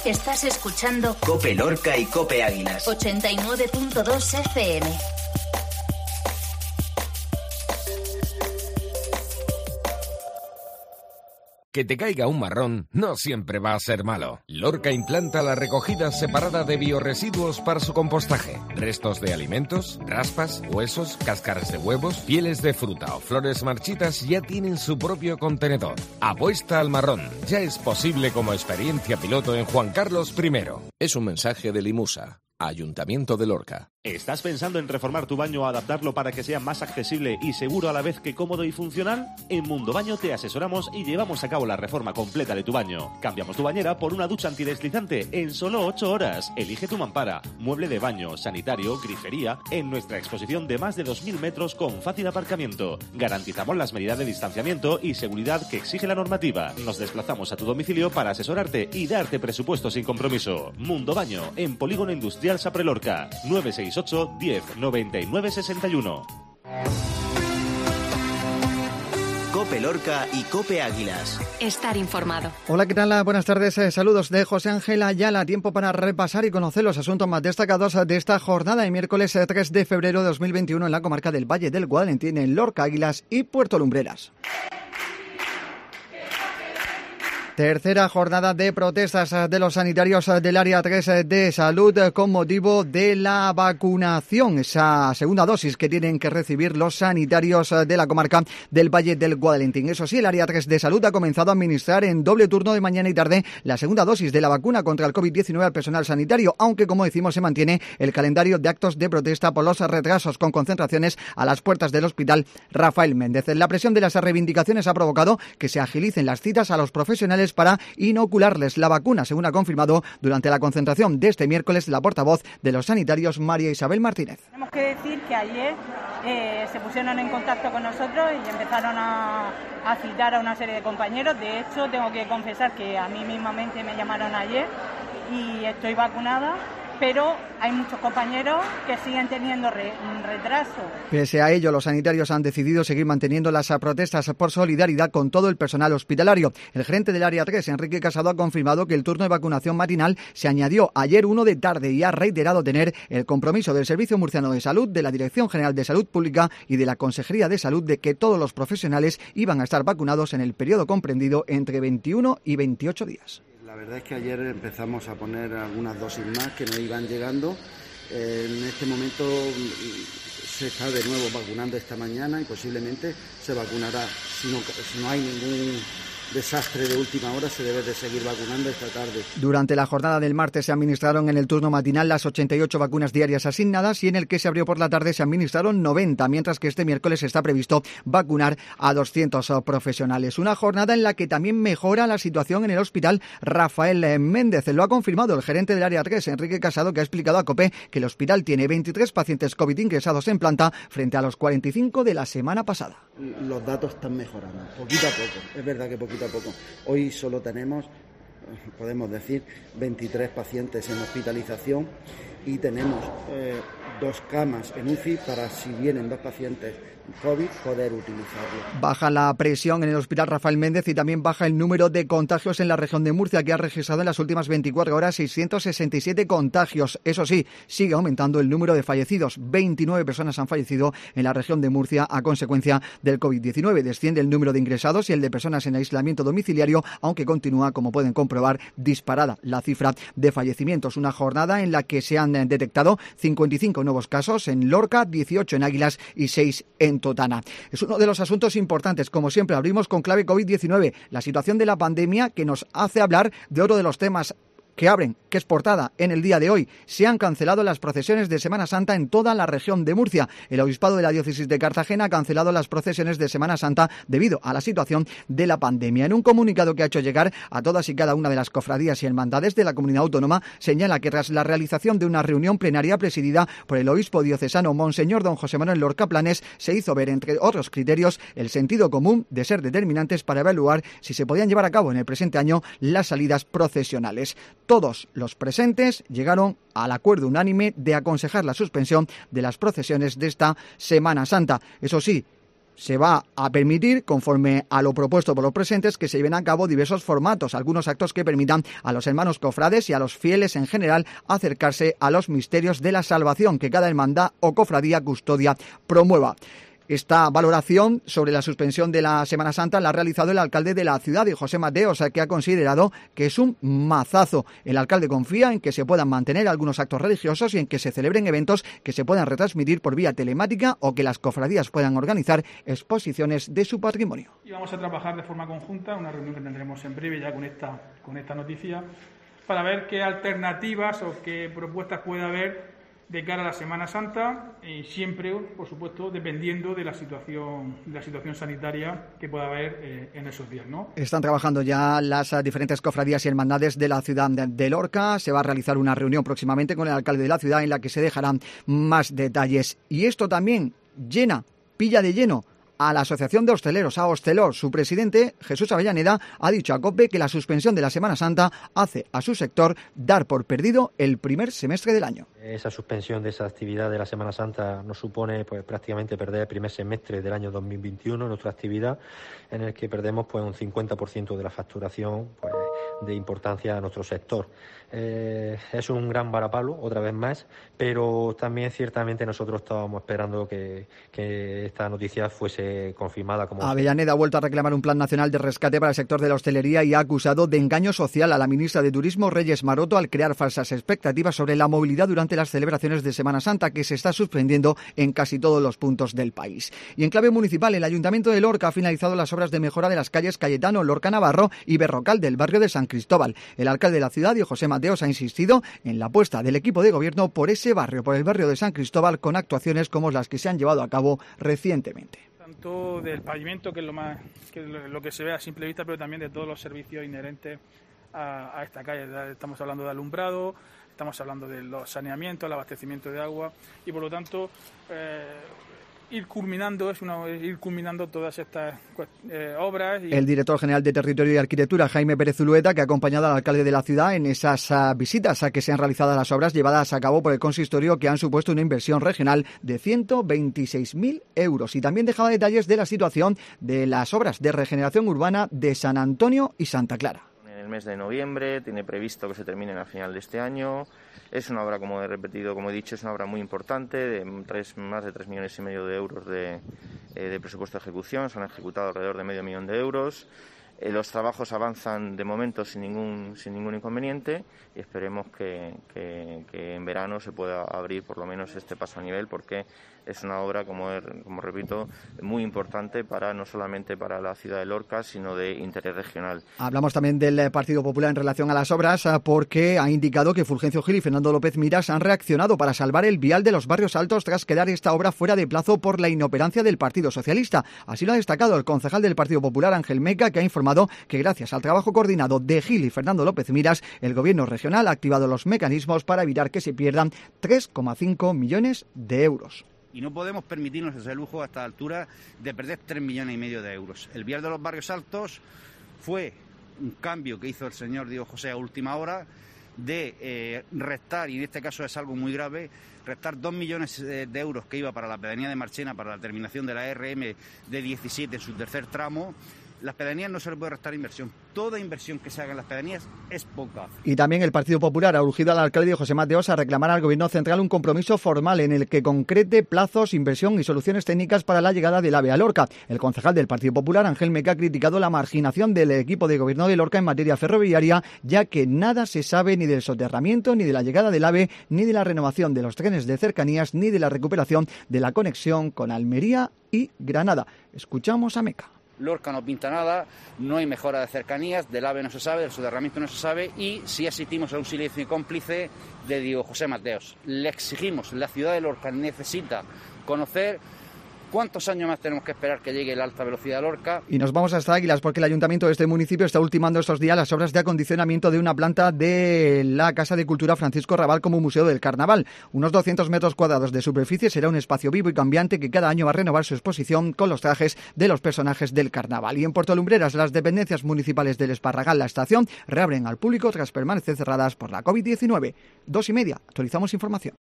Estás escuchando COPE Lorca y COPE Águilas. 89.2 FM. Que te caiga un marrón no siempre va a ser malo. Lorca implanta la recogida separada de biorresiduos para su compostaje. Restos de alimentos, raspas, huesos, cáscaras de huevos, pieles de fruta o flores marchitas ya tienen su propio contenedor. Apuesta al marrón. Ya es posible como experiencia piloto en Juan Carlos I. Es un mensaje de Limusa, Ayuntamiento de Lorca. ¿Estás pensando en reformar tu baño o adaptarlo para que sea más accesible y seguro a la vez que cómodo y funcional? En Mundo Baño te asesoramos y llevamos a cabo la reforma completa de tu baño. Cambiamos tu bañera por una ducha antideslizante en solo 8 horas. Elige tu mampara, mueble de baño, sanitario, grifería, en nuestra exposición de más de 2.000 metros con fácil aparcamiento. Garantizamos las medidas de distanciamiento y seguridad que exige la normativa. Nos desplazamos a tu domicilio para asesorarte y darte presupuesto sin compromiso. Mundo Baño, en Polígono Industrial Sapre Lorca, 968 10 99 61. COPE Lorca y COPE Águilas. Estar informado. Hola, ¿qué tal? Buenas tardes. Saludos de José Ángel Ayala. Tiempo para repasar y conocer los asuntos más destacados de esta jornada de miércoles 3 de febrero de 2021 en la comarca del Valle del Guadalentín, en Lorca, Águilas y Puerto Lumbreras. Tercera jornada de protestas de los sanitarios del área 3 de salud con motivo de la vacunación, esa segunda dosis que tienen que recibir los sanitarios de la comarca del Valle del Guadalentín. Eso sí, el área 3 de salud ha comenzado a administrar en doble turno de mañana y tarde la segunda dosis de la vacuna contra el COVID-19 al personal sanitario, aunque, como decimos, se mantiene el calendario de actos de protesta por los retrasos con concentraciones a las puertas del Hospital Rafael Méndez. La presión de las reivindicaciones ha provocado que se agilicen las citas a los profesionales para inocularles la vacuna, según ha confirmado durante la concentración de este miércoles la portavoz de los sanitarios, María Isabel Martínez. Tenemos que decir que ayer se pusieron en contacto con nosotros y empezaron a citar a una serie de compañeros. De hecho, tengo que confesar que a mí mismamente me llamaron ayer y estoy vacunada, pero hay muchos compañeros que siguen teniendo retraso. Pese a ello, los sanitarios han decidido seguir manteniendo las protestas por solidaridad con todo el personal hospitalario. El gerente del área 3, Enrique Casado, ha confirmado que el turno de vacunación matinal se añadió ayer 1 de tarde y ha reiterado tener el compromiso del Servicio Murciano de Salud, de la Dirección General de Salud Pública y de la Consejería de Salud de que todos los profesionales iban a estar vacunados en el periodo comprendido entre 21 y 28 días. La verdad es que ayer empezamos a poner algunas dosis más que nos iban llegando. En este momento se está de nuevo vacunando esta mañana y posiblemente se vacunará. Si no hay ningún desastre de última hora, se debe de seguir vacunando esta tarde. Durante la jornada del martes se administraron en el turno matinal las 88 vacunas diarias asignadas y en el que se abrió por la tarde se administraron 90, mientras que este miércoles está previsto vacunar a 200 profesionales. Una jornada en la que también mejora la situación en el Hospital Rafael Méndez. Lo ha confirmado el gerente del área 3, Enrique Casado, que ha explicado a COPE que el hospital tiene 23 pacientes COVID ingresados en planta frente a los 45 de la semana pasada. Los datos están mejorando, poquito a poco. Es verdad que poquito a poco. Hoy solo tenemos, podemos decir, 23 pacientes en hospitalización y tenemos 2 camas en UCI para, si vienen 2 pacientes COVID, poder utilizarlo. Baja la presión en el Hospital Rafael Méndez y también baja el número de contagios en la región de Murcia, que ha registrado en las últimas 24 horas 667 contagios. Eso sí, sigue aumentando el número de fallecidos. 29 personas han fallecido en la región de Murcia a consecuencia del COVID-19. Desciende el número de ingresados y el de personas en aislamiento domiciliario, aunque continúa, como pueden comprobar, disparada la cifra de fallecimientos. Una jornada en la que se han detectado 55 nuevos casos en Lorca, 18 en Águilas y 6 en Totana. Es uno de los asuntos importantes. Como siempre, abrimos con clave COVID-19, la situación de la pandemia, que nos hace hablar de otro de los temas que abren, que es portada en el día de hoy. Se han cancelado las procesiones de Semana Santa en toda la región de Murcia. El obispado de la diócesis de Cartagena ha cancelado las procesiones de Semana Santa debido a la situación de la pandemia. En un comunicado que ha hecho llegar a todas y cada una de las cofradías y hermandades de la comunidad autónoma, señala que tras la realización de una reunión plenaria presidida por el obispo diocesano Monseñor don José Manuel Lorca Planes, se hizo ver, entre otros criterios, el sentido común de ser determinantes para evaluar si se podían llevar a cabo en el presente año las salidas procesionales. Todos los presentes llegaron al acuerdo unánime de aconsejar la suspensión de las procesiones de esta Semana Santa. Eso sí, se va a permitir, conforme a lo propuesto por los presentes, que se lleven a cabo diversos formatos, algunos actos que permitan a los hermanos cofrades y a los fieles en general acercarse a los misterios de la salvación que cada hermandad o cofradía custodia promueva. Esta valoración sobre la suspensión de la Semana Santa la ha realizado el alcalde de la ciudad, José Mateos, que ha considerado que es un mazazo. El alcalde confía en que se puedan mantener algunos actos religiosos y en que se celebren eventos que se puedan retransmitir por vía telemática o que las cofradías puedan organizar exposiciones de su patrimonio. Y vamos a trabajar de forma conjunta, una reunión que tendremos en breve ya con esta noticia, para ver qué alternativas o qué propuestas puede haber de cara a la Semana Santa, y siempre, por supuesto, dependiendo de la situación sanitaria que pueda haber en esos días, ¿no? Están trabajando ya las diferentes cofradías y hermandades de la ciudad de Lorca. Se va a realizar una reunión próximamente con el alcalde de la ciudad en la que se dejarán más detalles. Y esto también pilla de lleno a la Asociación de Hosteleros, a Hostelor. Su presidente, Jesús Avellaneda, ha dicho a COPE que la suspensión de la Semana Santa hace a su sector dar por perdido el primer semestre del año. Esa suspensión de esa actividad de la Semana Santa nos supone prácticamente perder el primer semestre del año 2021, nuestra actividad, en el que perdemos un 50% de la facturación de importancia a nuestro sector. Es un gran varapalo, otra vez más, pero también ciertamente nosotros estábamos esperando que esta noticia fuese confirmada. Avellaneda ha vuelto a reclamar un plan nacional de rescate para el sector de la hostelería y ha acusado de engaño social a la ministra de Turismo, Reyes Maroto, al crear falsas expectativas sobre la movilidad durante las celebraciones de Semana Santa, que se está suspendiendo en casi todos los puntos del país. Y en clave municipal, el Ayuntamiento de Lorca ha finalizado las obras de mejora de las calles Cayetano, Lorca Navarro y Berrocal del barrio de San Cristóbal. El alcalde de la ciudad, José Mateos, ha insistido en la apuesta del equipo de gobierno por ese barrio, por el barrio de San Cristóbal, con actuaciones como las que se han llevado a cabo recientemente. Tanto del pavimento, que es lo que se ve a simple vista, pero también de todos los servicios inherentes a esta calle. Estamos hablando de alumbrado, estamos hablando de los saneamientos, el abastecimiento de agua, y por lo tanto ir culminando todas estas obras. El director general de Territorio y Arquitectura, Jaime Pérez Zulueta, que ha acompañado al alcalde de la ciudad en esas visitas a que se han realizado las obras llevadas a cabo por el consistorio, que han supuesto una inversión regional de 126.000 euros. Y también dejaba detalles de la situación de las obras de regeneración urbana de San Antonio y Santa Clara. En el mes de noviembre tiene previsto que se terminen a final de este año. Es una obra, como he dicho, es una obra muy importante, de más de 3,5 millones de euros de presupuesto de ejecución. Se han ejecutado alrededor de 500.000 euros. Los trabajos avanzan de momento sin ningún inconveniente, y esperemos que en verano se pueda abrir por lo menos este paso a nivel, porque es una obra, como repito, muy importante no solamente para la ciudad de Lorca, sino de interés regional. Hablamos también del Partido Popular en relación a las obras, porque ha indicado que Fulgencio Gil y Fernando López Miras han reaccionado para salvar el vial de los barrios altos tras quedar esta obra fuera de plazo por la inoperancia del Partido Socialista. Así lo ha destacado el concejal del Partido Popular, Ángel Meca, que ha informado que gracias al trabajo coordinado de Gil y Fernando López Miras, el gobierno regional ha activado los mecanismos para evitar que se pierdan 3,5 millones de euros. Y no podemos permitirnos ese lujo a esta altura de perder 3,5 millones de euros. El vial de los barrios altos fue un cambio que hizo el señor Diego José a última hora de restar, y en este caso es algo muy grave, restar 2 millones de euros que iba para la pedanía de Marchena para la terminación de la RM de 17 en su tercer tramo. Las pedanías no se le puede restar inversión. Toda inversión que se haga en las pedanías es poca. Y también el Partido Popular ha urgido al alcalde José Mateos a reclamar al Gobierno central un compromiso formal en el que concrete plazos, inversión y soluciones técnicas para la llegada del AVE a Lorca. El concejal del Partido Popular, Ángel Meca, ha criticado la marginación del equipo de Gobierno de Lorca en materia ferroviaria, ya que nada se sabe ni del soterramiento, ni de la llegada del AVE, ni de la renovación de los trenes de cercanías, ni de la recuperación de la conexión con Almería y Granada. Escuchamos a Meca. Lorca no pinta nada, no hay mejora de cercanías, del AVE no se sabe, del soterramiento no se sabe, y sí asistimos a un silencio cómplice de Diego José Mateos. Le exigimos, la ciudad de Lorca necesita conocer ¿cuántos años más tenemos que esperar que llegue la alta velocidad a Lorca? Y nos vamos hasta Águilas, porque el ayuntamiento de este municipio está ultimando estos días las obras de acondicionamiento de una planta de la Casa de Cultura Francisco Raval como Museo del Carnaval. Unos 200 metros cuadrados de superficie, será un espacio vivo y cambiante que cada año va a renovar su exposición con los trajes de los personajes del carnaval. Y en Puerto Lumbreras, las dependencias municipales del Esparragal, la estación, reabren al público tras permanecer cerradas por la COVID-19. 2:30, actualizamos información.